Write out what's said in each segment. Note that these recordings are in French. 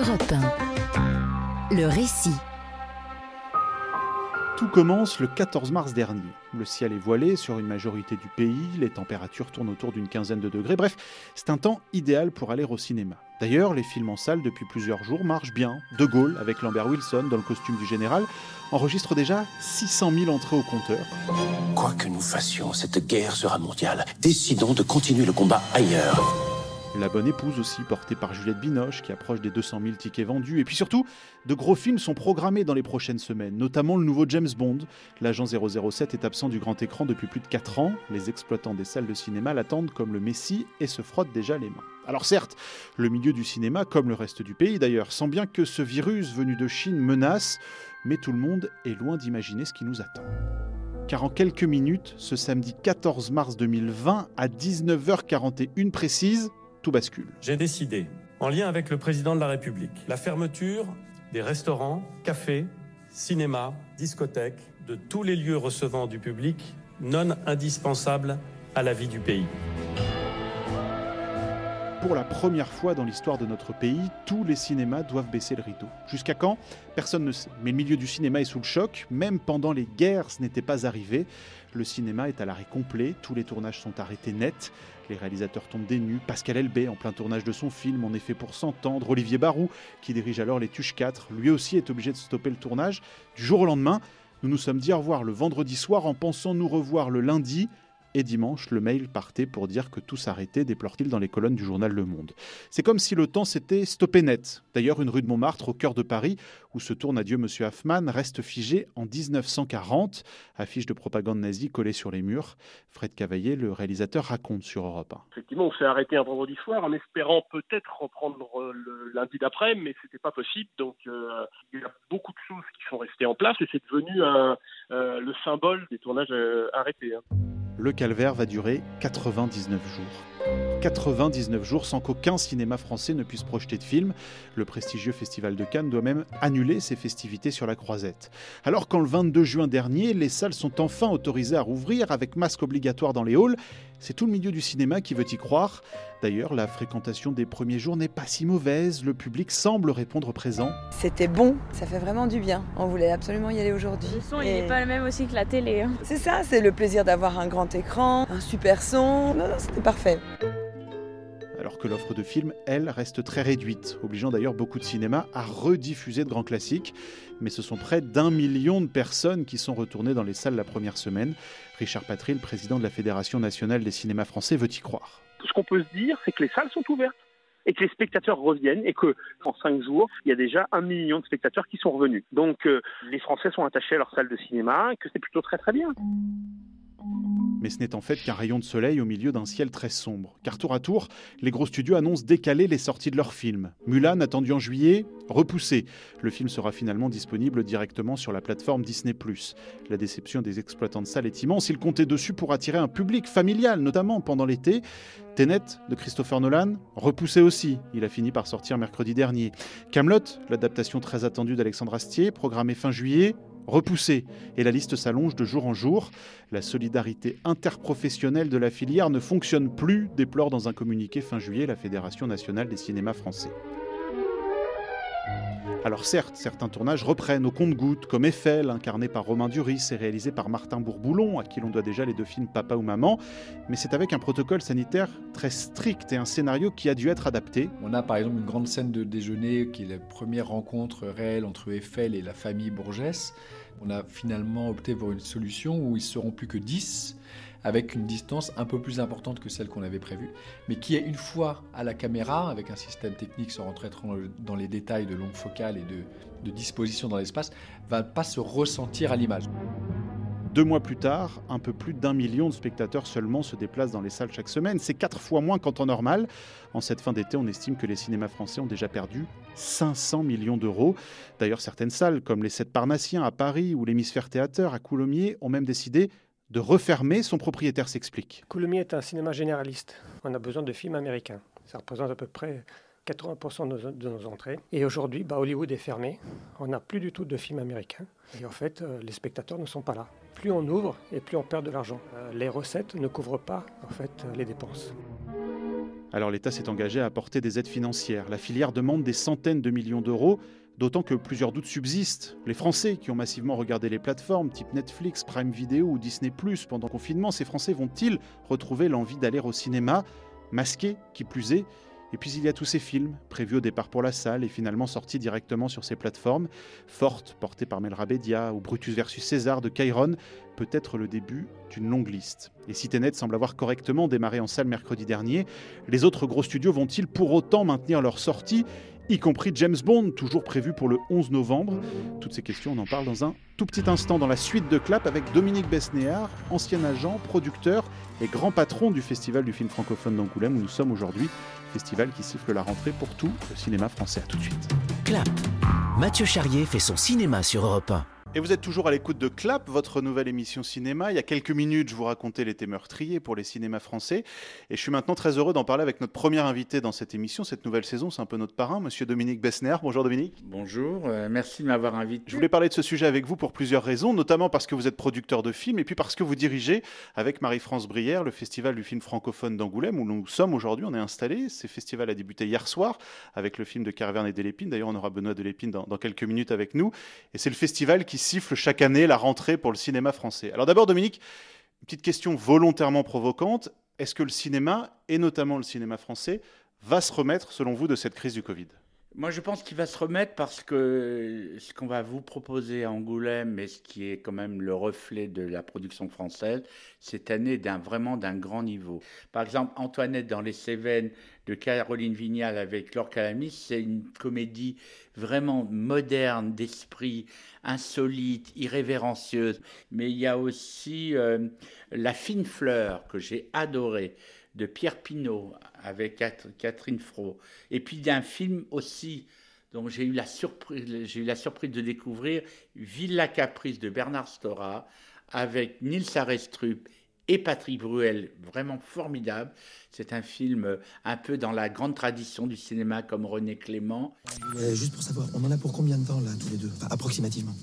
Europe 1, le récit. Tout commence le 14 mars dernier. Le ciel est voilé sur une majorité du pays, les températures tournent autour d'une quinzaine de degrés. Bref, c'est un temps idéal pour aller au cinéma. D'ailleurs, les films en salle depuis plusieurs jours marchent bien. De Gaulle, avec Lambert Wilson dans le costume du général, enregistre déjà 600 000 entrées au compteur. Quoi que nous fassions, cette guerre sera mondiale. Décidons de continuer le combat ailleurs. La bonne épouse aussi, portée par Juliette Binoche, qui approche des 200 000 tickets vendus. Et puis surtout, de gros films sont programmés dans les prochaines semaines, notamment le nouveau James Bond. L'agent 007 est absent du grand écran depuis plus de 4 ans. Les exploitants des salles de cinéma l'attendent comme le Messie et se frottent déjà les mains. Alors certes, le milieu du cinéma, comme le reste du pays d'ailleurs, sent bien que ce virus venu de Chine menace, mais tout le monde est loin d'imaginer ce qui nous attend. Car en quelques minutes, ce samedi 14 mars 2020, à 19h41 précise, tout bascule. J'ai décidé, en lien avec le président de la République, la fermeture des restaurants, cafés, cinémas, discothèques, de tous les lieux recevant du public non indispensables à la vie du pays. Pour la première fois dans l'histoire de notre pays, tous les cinémas doivent baisser le rideau. Jusqu'à quand ? Personne ne sait. Mais le milieu du cinéma est sous le choc. Même pendant les guerres, ce n'était pas arrivé. Le cinéma est à l'arrêt complet. Tous les tournages sont arrêtés net. Les réalisateurs tombent des nues. Pascal Elbé, en plein tournage de son film En effet pour s'entendre. Olivier Barou, qui dirige alors Les Tuches 4, lui aussi est obligé de stopper le tournage. Du jour au lendemain, nous nous sommes dit au revoir le vendredi soir en pensant nous revoir le lundi. Et dimanche, le mail partait pour dire que tout s'arrêtait, déplore-t-il dans les colonnes du journal Le Monde. C'est comme si le temps s'était stoppé net. D'ailleurs, une rue de Montmartre, au cœur de Paris, où se tourne Adieu Monsieur Hoffmann, reste figée en 1940. Affiche de propagande nazie collée sur les murs. Fred Cavaillé, le réalisateur, raconte sur Europe 1. Effectivement, on s'est arrêté un vendredi soir en espérant peut-être reprendre le lundi d'après, mais c'était pas possible. Donc, il y a beaucoup de choses qui sont restées en place et c'est devenu le symbole des tournages arrêtés. Le calvaire va durer 99 jours. 99 jours sans qu'aucun cinéma français ne puisse projeter de film. Le prestigieux Festival de Cannes doit même annuler ses festivités sur la Croisette. Alors quand le 22 juin dernier, les salles sont enfin autorisées à rouvrir avec masque obligatoire dans les halls, c'est tout le milieu du cinéma qui veut y croire. D'ailleurs, la fréquentation des premiers jours n'est pas si mauvaise, le public semble répondre présent. C'était bon, ça fait vraiment du bien. On voulait absolument y aller aujourd'hui. Le son, il n'est pas le même aussi que la télé. C'est ça, c'est le plaisir d'avoir un grand écran, un super son. Non, c'était parfait. Alors que l'offre de films, elle, reste très réduite, obligeant d'ailleurs beaucoup de cinémas à rediffuser de grands classiques. Mais ce sont près d'1 million de personnes qui sont retournées dans les salles la première semaine. Richard Patry, le président de la Fédération nationale des cinémas français, veut y croire. Tout ce qu'on peut se dire, c'est que les salles sont ouvertes et que les spectateurs reviennent et qu'en 5 jours, il y a déjà 1 million de spectateurs qui sont revenus. Donc les Français sont attachés à leur salle de cinéma et que c'est plutôt très très bien. Mais ce n'est en fait qu'un rayon de soleil au milieu d'un ciel très sombre. Car tour à tour, les gros studios annoncent décaler les sorties de leurs films. Mulan, attendu en juillet, repoussé. Le film sera finalement disponible directement sur la plateforme Disney+. La déception des exploitants de salles est immense. Ils comptaient dessus pour attirer un public familial, notamment pendant l'été. Tenet, de Christopher Nolan, repoussé aussi. Il a fini par sortir mercredi dernier. Kaamelott, l'adaptation très attendue d'Alexandre Astier, programmée fin juillet, repoussé. Et la liste s'allonge de jour en jour. La solidarité interprofessionnelle de la filière ne fonctionne plus, déplore dans un communiqué fin juillet la Fédération nationale des cinémas français. Alors certes, certains tournages reprennent au compte-gouttes, comme Eiffel, incarné par Romain Duris et réalisé par Martin Bourboulon, à qui l'on doit déjà les 2 films Papa ou Maman, mais c'est avec un protocole sanitaire très strict et un scénario qui a dû être adapté. On a par exemple une grande scène de déjeuner qui est la première rencontre réelle entre Eiffel et la famille Bourgès. On a finalement opté pour une solution où ils ne seront plus que 10, avec une distance un peu plus importante que celle qu'on avait prévue, mais qui est une fois à la caméra, avec un système technique sans rentrer dans les détails de longue focale et de disposition dans l'espace, va pas se ressentir à l'image. 2 mois plus tard, un peu plus d'1 million de spectateurs seulement se déplacent dans les salles chaque semaine. C'est 4 fois moins qu'en temps normal. En cette fin d'été, on estime que les cinémas français ont déjà perdu 500 millions d'euros. D'ailleurs, certaines salles, comme les 7 Parnassiens à Paris ou l'Hémisphère Théâtre à Coulommiers, ont même décidé de refermer. Son propriétaire s'explique. Coulommiers est un cinéma généraliste. On a besoin de films américains. Ça représente à peu près 80% de nos entrées. Et aujourd'hui, Hollywood est fermé. On n'a plus du tout de films américains. Et en fait, les spectateurs ne sont pas là. Plus on ouvre et plus on perd de l'argent. Les recettes ne couvrent pas en fait, les dépenses. Alors l'État s'est engagé à apporter des aides financières. La filière demande des centaines de millions d'euros, d'autant que plusieurs doutes subsistent. Les Français qui ont massivement regardé les plateformes type Netflix, Prime Video ou Disney+, pendant le confinement, ces Français vont-ils retrouver l'envie d'aller au cinéma, masqués qui plus est ? Et puis il y a tous ces films, prévus au départ pour la salle et finalement sortis directement sur ces plateformes. Forte, portée par Melra Bédia, ou Brutus versus César de Cairon, peut-être le début d'une longue liste. Et si Tenet semble avoir correctement démarré en salle mercredi dernier, les autres gros studios vont-ils pour autant maintenir leur sortie, y compris James Bond, toujours prévu pour le 11 novembre. Toutes ces questions, on en parle dans un tout petit instant dans la suite de Clap avec Dominique Besnéard, ancien agent, producteur et grand patron du Festival du film francophone d'Angoulême où nous sommes aujourd'hui, festival qui siffle la rentrée pour tout le cinéma français. À tout de suite. Clap. Mathieu Charrier fait son cinéma sur Europe 1. Et vous êtes toujours à l'écoute de Clap, votre nouvelle émission cinéma. Il y a quelques minutes, je vous racontais l'été meurtrier pour les cinémas français. Et je suis maintenant très heureux d'en parler avec notre premier invité dans cette émission, cette nouvelle saison. C'est un peu notre parrain, monsieur Dominique Besnéard. Bonjour Dominique. Bonjour, merci de m'avoir invité. Je voulais parler de ce sujet avec vous pour plusieurs raisons, notamment parce que vous êtes producteur de films et puis parce que vous dirigez avec Marie-France Brière le Festival du film francophone d'Angoulême où nous sommes aujourd'hui, on est installés. Ce festival a débuté hier soir avec le film de Carverne et Delépine. D'ailleurs, on aura Benoît Delépine dans quelques minutes avec nous. Et c'est le festival qui siffle chaque année la rentrée pour le cinéma français. Alors d'abord, Dominique, une petite question volontairement provocante. Est-ce que le cinéma, et notamment le cinéma français, va se remettre, selon vous, de cette crise du Covid ? Moi, je pense qu'il va se remettre parce que ce qu'on va vous proposer à Angoulême, et ce qui est quand même le reflet de la production française, cette année vraiment d'un grand niveau. Par exemple, Antoinette dans les Cévennes de Caroline Vignal avec Laure Calamis, c'est une comédie vraiment moderne, d'esprit, insolite, irrévérencieuse. Mais il y a aussi La fine fleur que j'ai adorée, de Pierre Pinault avec Catherine Fro. Et puis il y a un film aussi dont j'ai eu la surprise de découvrir, Villa Caprice de Bernard Stora, avec Nils Arestrup et Patrick Bruel, vraiment formidable. C'est un film un peu dans la grande tradition du cinéma comme René Clément. Juste pour savoir, on en a pour combien de temps là, tous les deux, enfin, approximativement?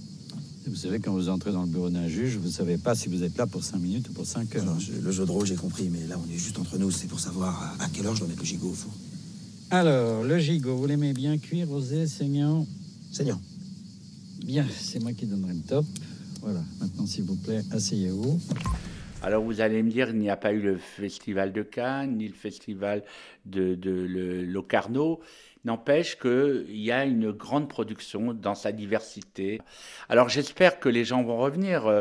Vous savez, quand vous entrez dans le bureau d'un juge, vous ne savez pas si vous êtes là pour 5 minutes ou pour 5 heures. Non, le jeu de rôle, j'ai compris, mais là, on est juste entre nous. C'est pour savoir à quelle heure je dois mettre le gigot au four. Alors, le gigot, vous l'aimez bien cuit, rosé, saignant? Saignant. Bien, c'est moi qui donnerai le top. Voilà, maintenant, s'il vous plaît, asseyez-vous. Alors, vous allez me dire, il n'y a pas eu le festival de Cannes, ni le festival de Locarno. N'empêche qu'il y a une grande production dans sa diversité. Alors j'espère que les gens vont revenir,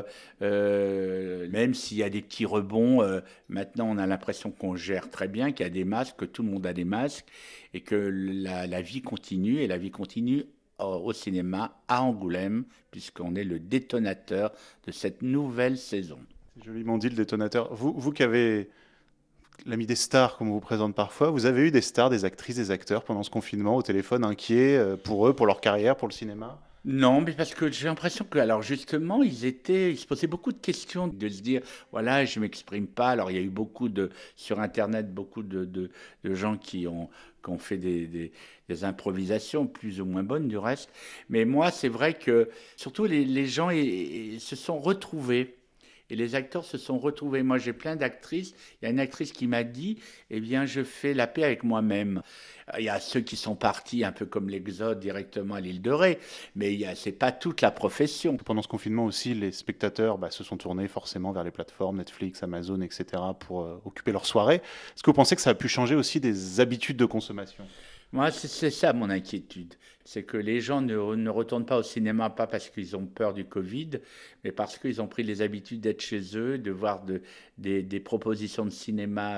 même s'il y a des petits rebonds. Maintenant, on a l'impression qu'on gère très bien, qu'il y a des masques, que tout le monde a des masques, et que la vie continue, et la vie continue au cinéma à Angoulême, puisqu'on est le détonateur de cette nouvelle saison. C'est joliment dit, le détonateur. Vous qui avez l'ami des stars, comme on vous présente parfois, vous avez eu des stars, des actrices, des acteurs pendant ce confinement au téléphone, inquiets pour eux, pour leur carrière, pour le cinéma? Non, mais parce que j'ai l'impression que, alors justement, ils se posaient beaucoup de questions, de se dire, voilà, je m'exprime pas. Alors il y a eu sur Internet, beaucoup de gens qui ont fait des improvisations plus ou moins bonnes du reste. Mais moi, c'est vrai que surtout les gens se sont retrouvés. Et les acteurs se sont retrouvés. Moi, j'ai plein d'actrices. Il y a une actrice qui m'a dit, eh bien, je fais la paix avec moi-même. Il y a ceux qui sont partis un peu comme l'Exode directement à l'île de Ré, mais c'est pas toute la profession. Pendant ce confinement aussi, les spectateurs se sont tournés forcément vers les plateformes Netflix, Amazon, etc. pour occuper leur soirée. Est-ce que vous pensez que ça a pu changer aussi des habitudes de consommation ? Moi, c'est ça mon inquiétude. C'est que les gens ne retournent pas au cinéma, pas parce qu'ils ont peur du Covid, mais parce qu'ils ont pris les habitudes d'être chez eux, de voir des propositions de cinéma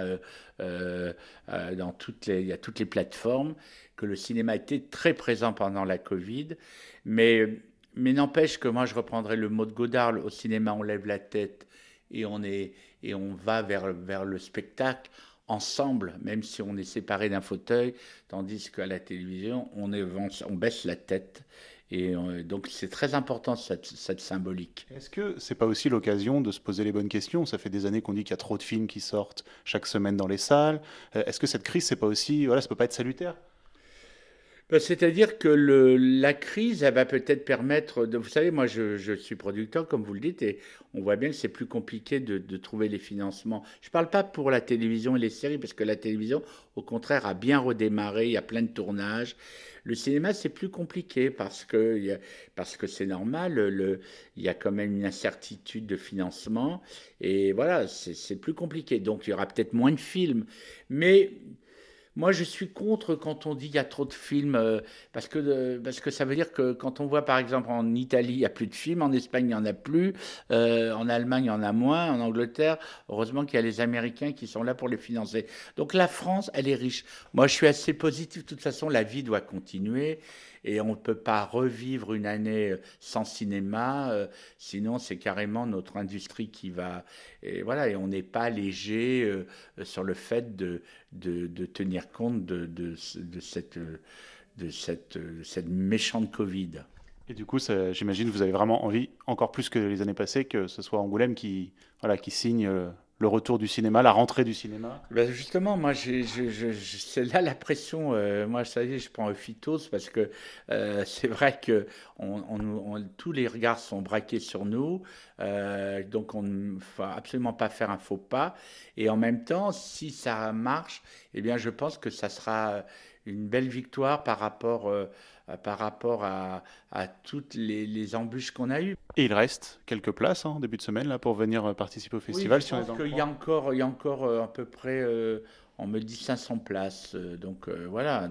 dans toutes les plateformes, que le cinéma était très présent pendant la Covid. Mais n'empêche que moi, je reprendrai le mot de Godard, au cinéma, on lève la tête et on va vers le spectacle ensemble, même si on est séparé d'un fauteuil, tandis qu'à la télévision, on baisse la tête. Et donc, c'est très important, cette symbolique. Est-ce que c'est pas aussi l'occasion de se poser les bonnes questions ? Ça fait des années qu'on dit qu'il y a trop de films qui sortent chaque semaine dans les salles. Est-ce que cette crise, c'est pas aussi, ça peut pas être salutaire ? C'est-à-dire que la crise, elle va peut-être permettre vous savez, moi je suis producteur, comme vous le dites, et on voit bien que c'est plus compliqué de trouver les financements. Je ne parle pas pour la télévision et les séries, parce que la télévision, au contraire, a bien redémarré, il y a plein de tournages. Le cinéma, c'est plus compliqué parce que c'est normal, il y a quand même une incertitude de financement, et voilà, c'est plus compliqué. Donc il y aura peut-être moins de films, mais moi, je suis contre quand on dit qu'il y a trop de films, parce que ça veut dire que quand on voit, par exemple, en Italie, il n'y a plus de films, en Espagne, il n'y en a plus, en Allemagne, il y en a moins, en Angleterre, heureusement qu'il y a les Américains qui sont là pour les financer. Donc la France, elle est riche. Moi, je suis assez positif. De toute façon, la vie doit continuer. Et on ne peut pas revivre une année sans cinéma, sinon c'est carrément notre industrie qui va... Et voilà, et on n'est pas léger sur le fait de tenir compte de cette méchante Covid. Et du coup, j'imagine que vous avez vraiment envie, encore plus que les années passées, que ce soit Angoulême qui signe le retour du cinéma, la rentrée du cinéma. Ben justement, moi, c'est là la pression. Moi, ça y est, je prends un phytose parce que c'est vrai que tous les regards sont braqués sur nous. Donc, on ne faut absolument pas faire un faux pas. Et en même temps, si ça marche, eh bien, je pense que ça sera une belle victoire par rapport à toutes les embûches qu'on a eues. Et il reste quelques places en début de semaine là, pour venir participer au festival. Oui, je pense qu'il y a encore à peu près, on me dit 500 places. Donc voilà,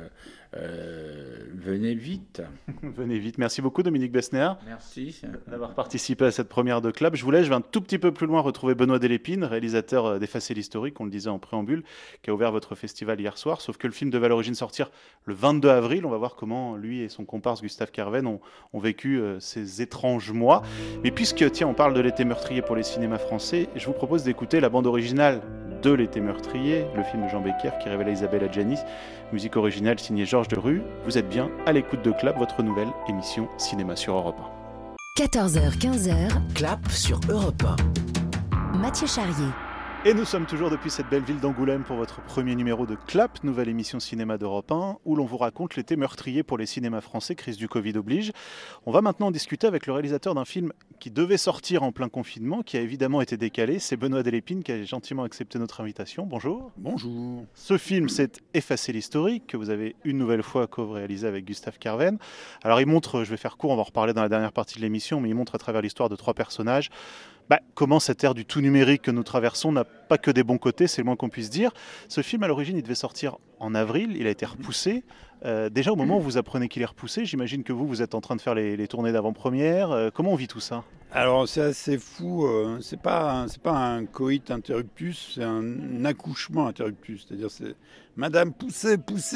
venez vite. Venez vite. Merci beaucoup Dominique Besnéard. Merci. D'avoir participé à cette première de Clap. Je vais un tout petit peu plus loin retrouver Benoît Delépine, réalisateur d'Effacer l'historique, on le disait en préambule, qui a ouvert votre festival hier soir. Sauf que le film devait à l'origine sortir le 22 avril. On va voir comment lui et son comparse Gustave Kerven ont vécu ces étranges mois. Mais puisque, on parle de l'été meurtrier pour les cinémas français, je vous propose d'écouter la bande originale de l'été meurtrier, le film de Jean Becker qui révèle Isabelle Adjani, musique originale signée Georges Deru. Vous êtes bien à l'écoute de Clap, votre nouvelle émission cinéma sur Europe 1. 14h-15h, Clap sur Europe 1. Mathieu Charrier. Et nous sommes toujours depuis cette belle ville d'Angoulême pour votre premier numéro de Clap, nouvelle émission cinéma d'Europe 1, où l'on vous raconte l'été meurtrier pour les cinémas français, crise du Covid oblige. On va maintenant discuter avec le réalisateur d'un film qui devait sortir en plein confinement, qui a évidemment été décalé. C'est Benoît Delépine qui a gentiment accepté notre invitation. Bonjour. Bonjour. Ce film, c'est Effacer l'historique, que vous avez une nouvelle fois co-réalisé avec Gustave Kerven. Alors il montre, je vais faire court, on va en reparler dans la dernière partie de l'émission, mais il montre à travers l'histoire de 3 personnages comment cette ère du tout numérique que nous traversons n'a pas que des bons côtés, c'est le moins qu'on puisse dire. Ce film, à l'origine, il devait sortir en avril, il a été repoussé. Déjà, au moment où vous apprenez qu'il est repoussé, j'imagine que vous êtes en train de faire les tournées d'avant-première. Comment on vit tout ça ? Alors, c'est assez fou. C'est pas un coït interruptus, c'est un accouchement interruptus. C'est-à-dire, c'est Madame, poussez,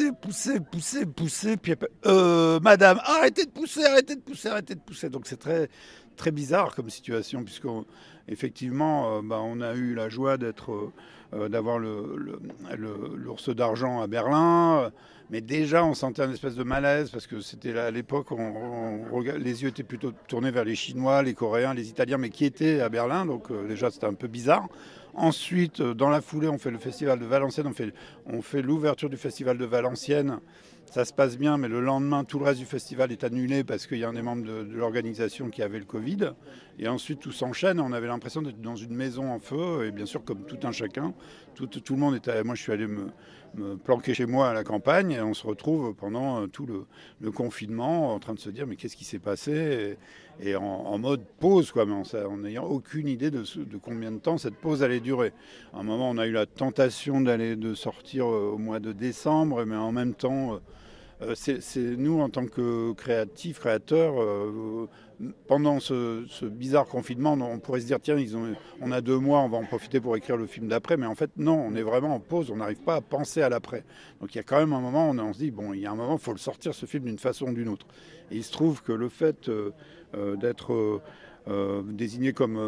puis Madame, arrêtez de pousser. Donc, c'est très, très bizarre comme situation, puisqu'effectivement, on a eu la joie d'avoir l'ours d'argent à Berlin. Mais déjà, on sentait un espèce de malaise parce que c'était à l'époque, les yeux étaient plutôt tournés vers les Chinois, les Coréens, les Italiens, mais qui étaient à Berlin. Donc déjà, c'était un peu bizarre. Ensuite, dans la foulée, on fait le festival de Valenciennes, on fait l'ouverture du festival de Valenciennes. Ça se passe bien, mais le lendemain, tout le reste du festival est annulé parce qu'il y a un des membres de l'organisation qui avait le Covid. Et ensuite, tout s'enchaîne. On avait l'impression d'être dans une maison en feu. Et bien sûr, comme tout un chacun, tout le monde était... Moi, je suis allé me planquer chez moi à la campagne. Et on se retrouve pendant tout le confinement en train de se dire mais qu'est-ce qui s'est passé et en mode pause, quoi, mais en n'ayant aucune idée de combien de temps cette pause allait durer. À un moment, on a eu la tentation de sortir au mois de décembre, mais en même temps... c'est nous, en tant que créateurs, pendant ce bizarre confinement, on pourrait se dire, tiens, on a 2 mois, on va en profiter pour écrire le film d'après. Mais en fait, non, on est vraiment en pause, on n'arrive pas à penser à l'après. Donc il y a quand même un moment où on se dit, il y a un moment, il faut le sortir, ce film, d'une façon ou d'une autre. Et il se trouve que le fait d'être désigné comme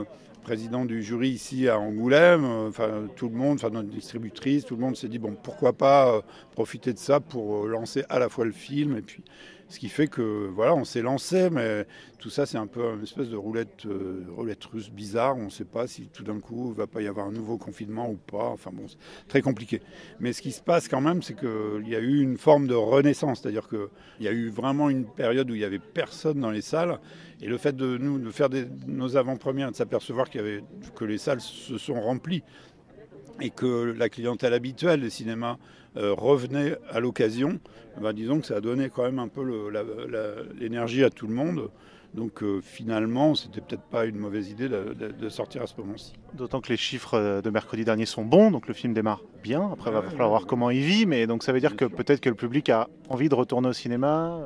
président du jury ici à Angoulême, tout le monde, notre distributrice, tout le monde s'est dit bon, pourquoi pas profiter de ça pour lancer à la fois le film et puis ce qui fait que voilà, on s'est lancé, mais tout ça c'est un peu une espèce de roulette russe bizarre. On ne sait pas si tout d'un coup il va pas y avoir un nouveau confinement ou pas. Enfin bon, c'est très compliqué. Mais ce qui se passe quand même, c'est qu'il y a eu une forme de renaissance, c'est-à-dire qu'il y a eu vraiment une période où il y avait personne dans les salles. Et le fait de faire nos avant-premières, de s'apercevoir que les salles se sont remplies et que la clientèle habituelle des cinémas revenait à l'occasion, disons que ça a donné quand même un peu l'énergie à tout le monde. Donc finalement, c'était peut-être pas une mauvaise idée de sortir à ce moment-ci. D'autant que les chiffres de mercredi dernier sont bons, donc le film démarre bien. Après, il va falloir voir comment il vit, mais donc ça veut dire que peut-être que le public a envie de retourner au cinéma.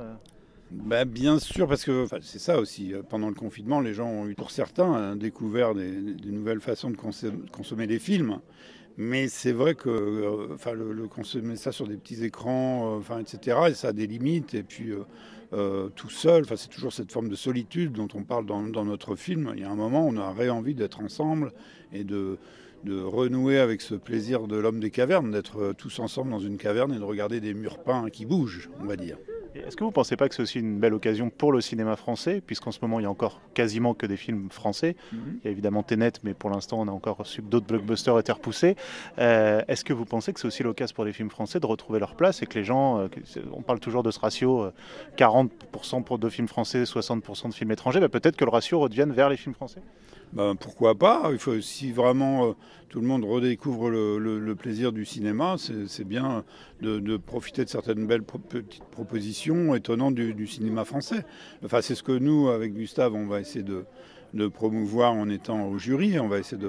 Bien sûr, parce que c'est ça aussi. Pendant le confinement, les gens ont eu, pour certains, découvert des nouvelles façons de consommer des films. Mais c'est vrai que le consommer ça sur des petits écrans, etc., et ça a des limites. Et puis tout seul, c'est toujours cette forme de solitude dont on parle dans notre film. Il y a un moment, on aurait envie d'être ensemble et de renouer avec ce plaisir de l'homme des cavernes, d'être tous ensemble dans une caverne et de regarder des murs peints qui bougent, on va dire. Est-ce que vous ne pensez pas que c'est aussi une belle occasion pour le cinéma français, puisqu'en ce moment il y a encore quasiment que des films français. Il y a évidemment Tenet, mais pour l'instant on a encore su que d'autres blockbusters étaient repoussés. Est-ce que vous pensez que c'est aussi l'occasion pour les films français de retrouver leur place et que les gens, on parle toujours de ce ratio 40% de films français, 60% de films étrangers, peut-être que le ratio redevienne vers les films français? Pourquoi pas. Si vraiment tout le monde redécouvre le plaisir du cinéma, c'est bien de profiter de certaines belles petites propositions étonnantes du cinéma français. C'est ce que nous, avec Gustave, on va essayer de promouvoir en étant au jury. On va essayer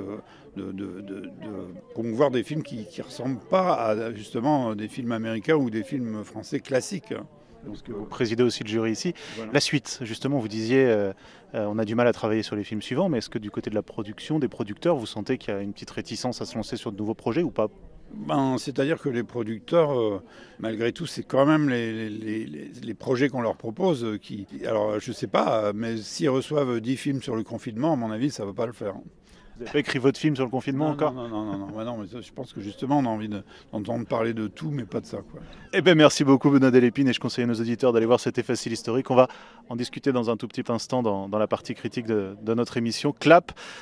de promouvoir des films qui ne ressemblent pas à justement des films américains ou des films français classiques. Donc vous présidez aussi le jury ici. Voilà. La suite, justement, vous disiez, on a du mal à travailler sur les films suivants, mais est-ce que du côté de la production, des producteurs, vous sentez qu'il y a une petite réticence à se lancer sur de nouveaux projets ou pas? C'est-à-dire que les producteurs, malgré tout, c'est quand même les projets qu'on leur propose qui... Alors, je sais pas, mais s'ils reçoivent 10 films sur le confinement, à mon avis, ça ne va pas le faire. Vous n'avez pas écrit votre film sur le confinement encore? Non, mais je pense que justement, on a envie d'entendre parler de tout, mais pas de ça, quoi. Merci beaucoup, Benoît Delépine, et je conseille à nos auditeurs d'aller voir cet effet facile historique. On va en discuter dans un tout petit instant dans la partie critique de notre émission. Clap.